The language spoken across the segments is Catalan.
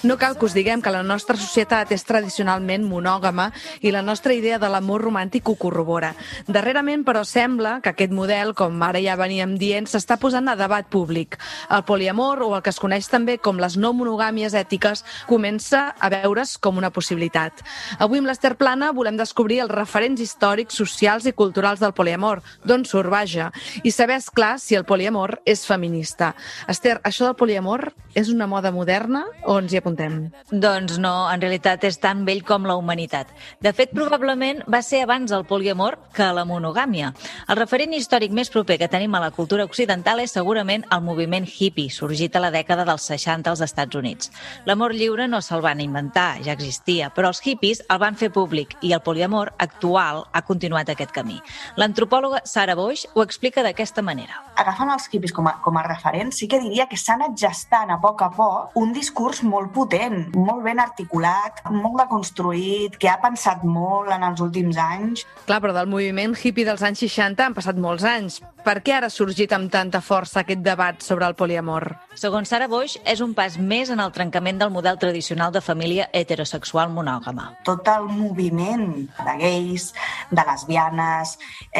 No cal que us diguem que la nostra societat és tradicionalment monògama i la nostra idea de l'amor romàntic ho corrobora. Darrerament, però, sembla que aquest model, com ara ja veníem dient, s'està posant a debat públic. El poliamor, o el que es coneix també com les no monogàmies ètiques, comença a veure's com una possibilitat. Avui amb l'Ester Plana volem descobrir els referents històrics, socials i culturals del poliamor, d'on surt, vaja, i saber, esclar, si el poliamor és feminista. Ester, això del poliamor és una moda moderna o ens hi apuntem? Doncs no, en realitat és tan vell com la humanitat. De fet, probablement va ser abans el poliamor que la monogàmia. El referent històric més proper que tenim a la cultura occidental és segurament el moviment hippie, sorgit a la dècada dels 60 als Estats Units. L'amor lliure no se'l van inventar, ja existia, però els hippies el van fer públic i el poliamor actual ha continuat aquest camí. L'antropòloga Sarah Boix ho explica d'aquesta manera. Agafant els hippies com a referent, sí que diria que s'ha anat gestant a poc un discurs molt potent, molt ben articulat, molt deconstruït, que ha pensat molt en els últims anys. Clar, però del moviment hippie dels anys 60 han passat molts anys. Per què ara ha sorgit amb tanta força aquest debat sobre el poliamor? Segons Sarah Boix, és un pas més en el trencament del model tradicional de família heterosexual monògama. Tot el moviment de gais, de lesbianes,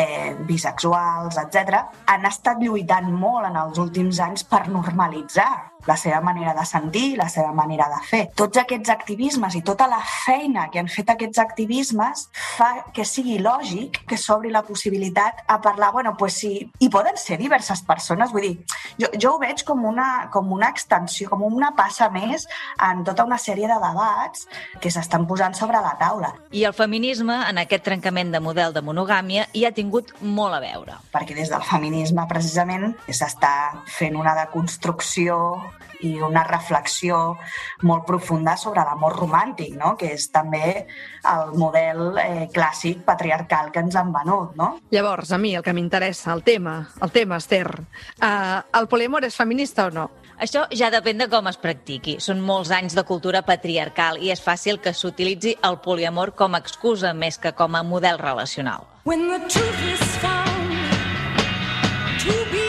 bisexuals, etc., han estat lluitant molt en els últims anys per normalitzar la seva manera de sentir, la seva manera de fer. Tots aquests activismes i tota la feina que han fet aquests activismes fa que sigui lògic que s'obri la possibilitat a parlar, si hi poden ser diverses persones, vull dir, jo ho veig com una extensió, com una passa més en tota una sèrie de debats que s'estan posant sobre la taula. I el feminisme, en aquest trencament de model de monogàmia, hi ha tingut molt a veure. Perquè des del feminisme, precisament, s'està fent una deconstrucció i una reflexió molt profunda sobre l'amor romàntic, no? Que és també el model clàssic patriarcal que ens han venut, no? Llavors, a mi el que m'interessa, el tema, Ester, el poliamor és feminista o no? Això ja depèn de com es practiqui. Són molts anys de cultura patriarcal i és fàcil que s'utilitzi el poliamor com a excusa més que com a model relacional. When the truth is found to be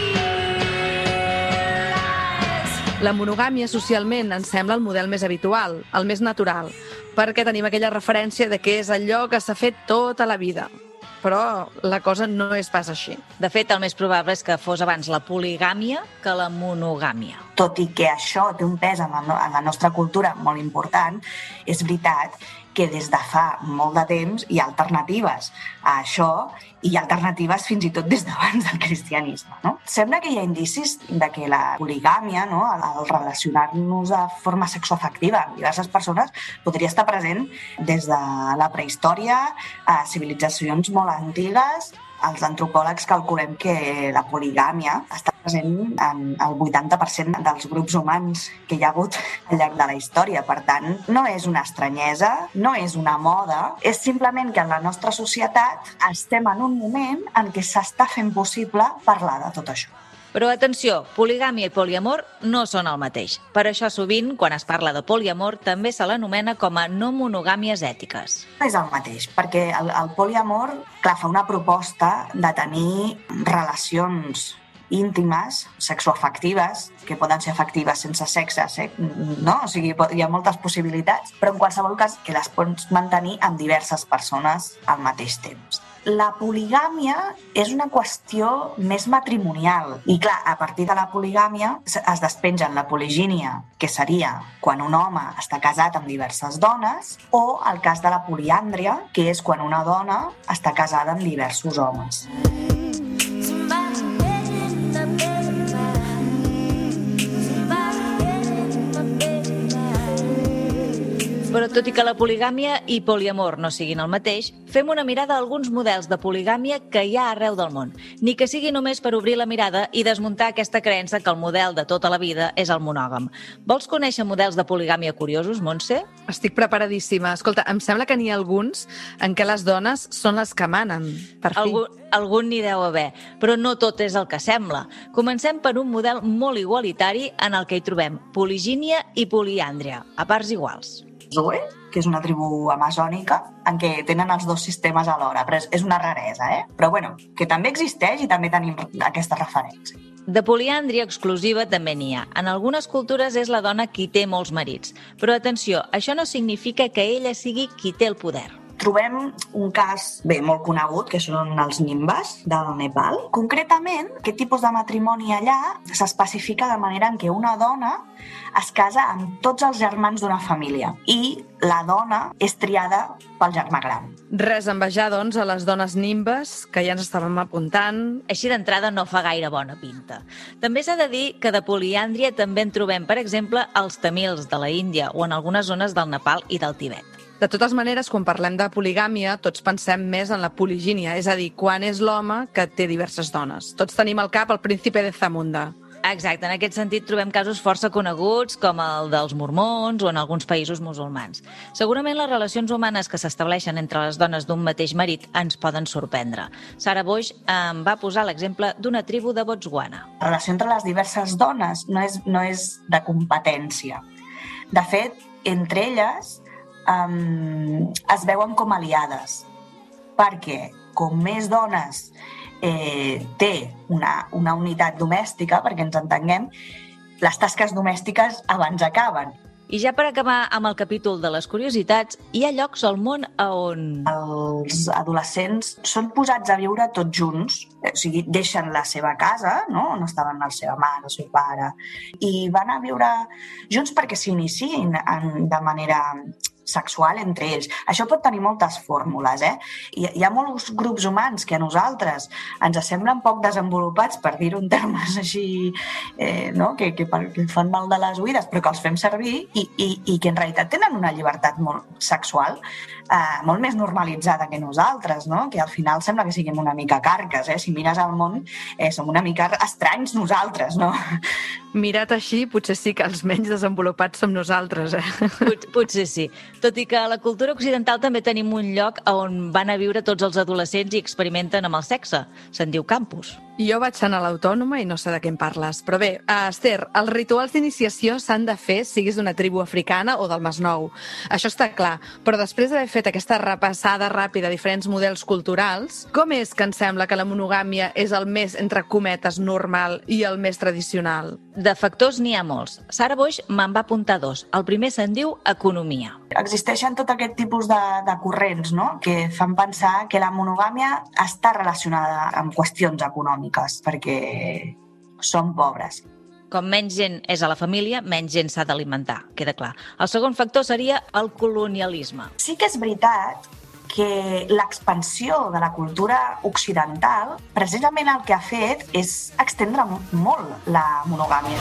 La monogàmia socialment ens sembla el model més habitual, el més natural, perquè tenim aquella referència de que és allò que s'ha fet tota la vida. Però la cosa no és pas així. De fet, el més probable és que fos abans la poligàmia que la monogàmia. Tot i que això té un pes en la nostra cultura molt important, és veritat que des de fa molt de temps hi ha alternatives a això i hi ha alternatives fins i tot des d'abans del cristianisme, no? Sembla que hi ha indicis de que la poligàmia, no, el relacionar-nos de forma sexoafectiva amb diverses persones, podria estar present des de la prehistòria a civilitzacions molt antigues. Els antropòlegs calculem que la poligàmia està present en el 80% dels grups humans que hi ha hagut al llarg de la història. Per tant, no és una estranyesa, no és una moda, és simplement que en la nostra societat estem en un moment en què s'està fent possible parlar de tot això. Però atenció, poligàmia i poliamor no són el mateix. Per això sovint, quan es parla de poliamor, també se l'anomena com a no monogàmies ètiques. No és el mateix, perquè el poliamor, clar, fa una proposta de tenir relacions íntimes, sexoafectives, que poden ser afectives sense sexe, no? O sigui, hi ha moltes possibilitats, però en qualsevol cas que les pots mantenir amb diverses persones al mateix temps. La poligàmia és una qüestió més matrimonial. I clar, a partir de la poligàmia es despengen la poligínia, que seria quan un home està casat amb diverses dones, o el cas de la poliàndria, que és quan una dona està casada amb diversos homes. Però tot i que la poligàmia i poliamor no siguin el mateix, fem una mirada a alguns models de poligàmia que hi ha arreu del món, ni que sigui només per obrir la mirada i desmuntar aquesta creença que el model de tota la vida és el monògam. Vols conèixer models de poligàmia curiosos, Montse? Estic preparadíssima. Escolta, em sembla que n'hi ha alguns en què les dones són les que manen, per fi. Algun n'hi deu haver, però no tot és el que sembla. Comencem per un model molt igualitari en el que hi trobem poligínia i poliàndria, a parts iguals. Zoe, que és una tribu amazònica en què tenen els dos sistemes alhora, però és una raresa, Però bueno, que també existeix i també tenim aquesta referència. De poliàndria exclusiva també n'hi ha. En algunes cultures és la dona qui té molts marits. Però atenció, això no significa que ella sigui qui té el poder. Trobem un cas molt conegut, que són els nimbas del Nepal. Concretament, aquest tipus de matrimoni allà s'especifica de manera en què una dona es casa amb tots els germans d'una família i la dona és triada pel germà gran. Res a envejar, doncs, a les dones nimbes, que ja ens estàvem apuntant. Així d'entrada no fa gaire bona pinta. També s'ha de dir que de poliàndria també en trobem, per exemple, als tamils de la Índia o en algunes zones del Nepal i del Tibet. De totes maneres, quan parlem de poligàmia, tots pensem més en la poligínia, és a dir, quan és l'home que té diverses dones. Tots tenim al cap el príncipe de Zamunda. Exacte, en aquest sentit trobem casos força coneguts, com el dels mormons o en alguns països musulmans. Segurament les relacions humanes que s'estableixen entre les dones d'un mateix marit ens poden sorprendre. Sarah Boix em va posar l'exemple d'una tribu de Botswana. La relació entre les diverses dones no és de competència. De fet, entre elles es veuen com aliades, perquè com més dones té una unitat domèstica, perquè ens entenguem, les tasques domèstiques abans acaben. I ja per acabar amb el capítol de les curiositats, hi ha llocs al món on Els adolescents són posats a viure tots junts, o sigui, deixen la seva casa, no?, on estaven la seva mare, el seu pare, i van a viure junts perquè s'iniciïn de manera sexual entre ells. Això pot tenir moltes fórmules, Hi ha molts grups humans que a nosaltres ens semblen poc desenvolupats, per dir-ho en termes així, no?, que fan mal de les oïdes, però que els fem servir i que en realitat tenen una llibertat molt sexual, molt més normalitzada que nosaltres, no?, que al final sembla que siguem una mica carques, Si mires al món, som una mica estranys nosaltres, no? Mirat així, potser sí que els menys desenvolupats som nosaltres, Potser sí. Tot i que a la cultura occidental també tenim un lloc on van a viure tots els adolescents i experimenten amb el sexe. Se'n diu campus. Jo vaig anar a l'Autònoma i no sé de què em parles. Però bé, Esther, els rituals d'iniciació s'han de fer, siguis d'una tribu africana o del Masnou. Això està clar. Però després d'haver fet aquesta repassada ràpida a diferents models culturals, com és que ens sembla que la monogàmia és el més, entre cometes, normal i el més tradicional? De factors n'hi ha molts. Sarah Boix me'n va apuntar 2. El primer se'n diu economia. Existeixen tot aquest tipus de corrents, no?, que fan pensar que la monogàmia està relacionada amb qüestions econòmiques, perquè som pobres. Com menys gent és a la família, menys gent s'ha d'alimentar, queda clar. El segon factor seria el colonialisme. Sí que és veritat que l'expansió de la cultura occidental precisament el que ha fet és extendre molt la monogàmia.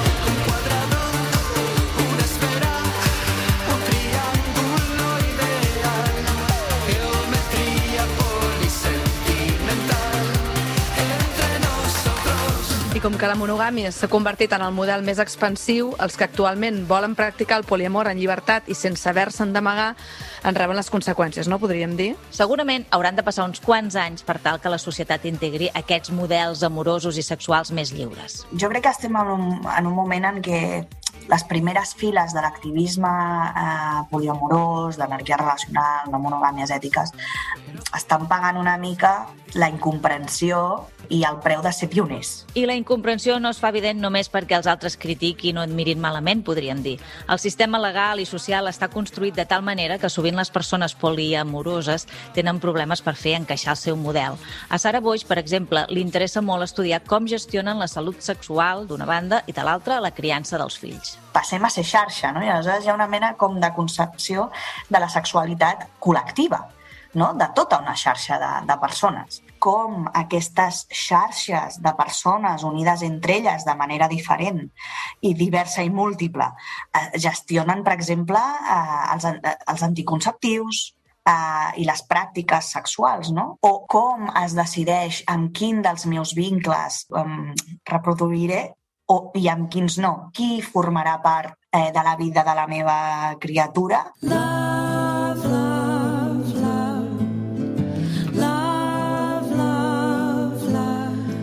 I com que la monogàmia s'ha convertit en el model més expansiu, els que actualment volen practicar el poliamor en llibertat i sense haver-se'n d'amagar en reben les conseqüències, no podríem dir? Segurament hauran de passar uns quants anys per tal que la societat integri aquests models amorosos i sexuals més lliures. Jo crec que estem en un moment en què les primeres files de l'activisme poliamorós, d'anarquia relacional, de monogàmies ètiques, estan pagant una mica la incomprensió i el preu de ser pioners. I la incomprensió no es fa evident només perquè els altres critiquin o et mirin malament, podríem dir. El sistema legal i social està construït de tal manera que sovint les persones poliamoroses tenen problemes per fer encaixar el seu model. A Sarah Boix, per exemple, li interessa molt estudiar com gestionen la salut sexual d'una banda i de l'altra la criança dels fills. Passem a ser xarxa, no? I aleshores hi ha una mena com de concepció de la sexualitat col·lectiva, no?, de tota una xarxa de persones. Com aquestes xarxes de persones unides entre elles de manera diferent i diversa i múltiple gestionen, per exemple, els anticonceptius i les pràctiques sexuals, no? O com es decideix amb quin dels meus vincles reproduiré i amb quins no. Qui formarà part de la vida de la meva criatura?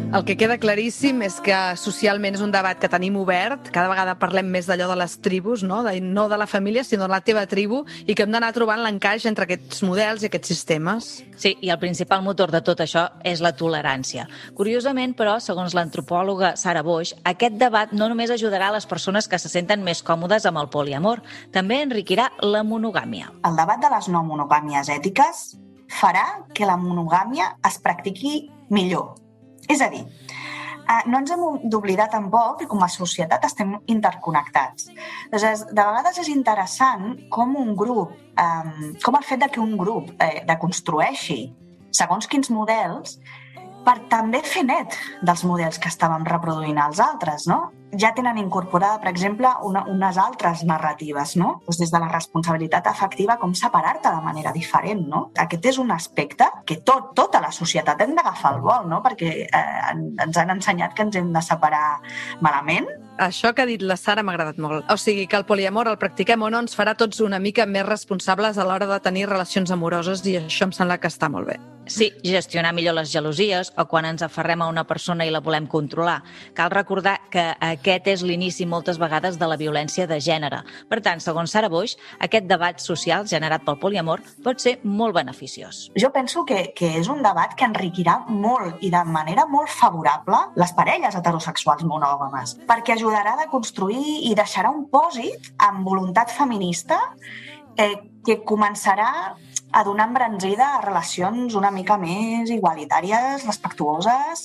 El que queda claríssim és que socialment és un debat que tenim obert, cada vegada parlem més d'allò de les tribus, no de la família, sinó de la teva tribu, i que hem d'anar trobant l'encaix entre aquests models i aquests sistemes. Sí, i el principal motor de tot això és la tolerància. Curiosament, però, segons l'antropòloga Sarah Boix, aquest debat no només ajudarà a les persones que se senten més còmodes amb el poliamor, també enriquirà la monogàmia. El debat de les no monogàmies ètiques farà que la monogàmia es practiqui millor. És a dir, no ens hem d'oblidar tampoc que com a societat estem interconnectats. Llavors, de vegades és interessant com un grup, com el fet que un grup deconstrueixi segons quins models per també fer net dels models que estàvem reproduint els altres, no? Ja tenen incorporada, per exemple, unes altres narratives, no? Doncs des de la responsabilitat afectiva, com separar-te de manera diferent, no? Aquest és un aspecte que tota la societat hem d'agafar al vol, no? Perquè ens han ensenyat que ens hem de separar malament. Això que ha dit la Sara m'ha agradat molt. O sigui, que el poliamor el practiquem o no ens farà tots una mica més responsables a l'hora de tenir relacions amoroses, i això em sembla que està molt bé. Sí, gestionar millor les gelosies o quan ens aferrem a una persona i la volem controlar. Cal recordar que aquest és l'inici moltes vegades de la violència de gènere. Per tant, segons Sarah Boix, aquest debat social generat pel poliamor pot ser molt beneficiós. Jo penso que és un debat que enriquirà molt i de manera molt favorable les parelles heterosexuals monògames, perquè ajudarà a construir i deixarà un pòsit amb voluntat feminista que començarà a donar embranzida a relacions una mica més igualitàries, respectuoses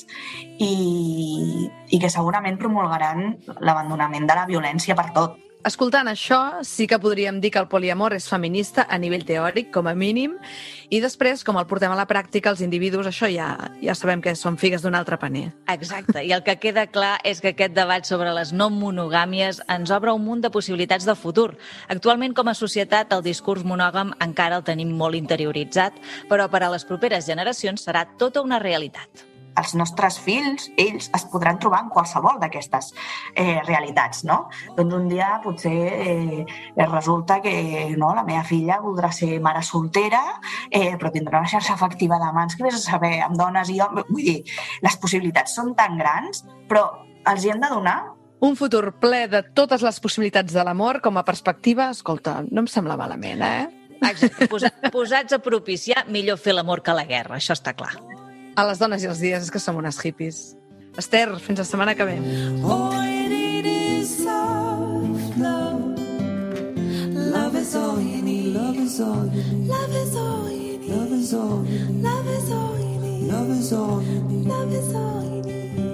i que segurament promulgaran l'abandonament de la violència per tot. Escoltant això, sí que podríem dir que el poliamor és feminista a nivell teòric, com a mínim, i després, com el portem a la pràctica, els individus, això ja sabem que són figues d'un altre paner. Exacte, i el que queda clar és que aquest debat sobre les no monogàmies ens obre un munt de possibilitats de futur. Actualment, com a societat, el discurs monògam encara el tenim molt interioritzat, però per a les properes generacions serà tota una realitat. Els nostres fills, ells, es podran trobar en qualsevol d'aquestes realitats, no? Doncs un dia potser resulta que la meva filla voldrà ser mare soltera, però tindrà una xarxa afectiva de mans que vés a saber amb dones i homes. Vull dir, les possibilitats són tan grans, però els hi hem de donar. Un futur ple de totes les possibilitats de l'amor com a perspectiva, escolta, no em sembla malament, Exacte, posats a propiciar, millor fer l'amor que la guerra, això està clar. A les dones i els dies és que som unes hippies. Esther, fins la setmana que ve. All you need is soft love. Love is all you need. Love is all you need. Love is all you need. Love is all you need. Love is all you need. Love is all you need. Love is all you need.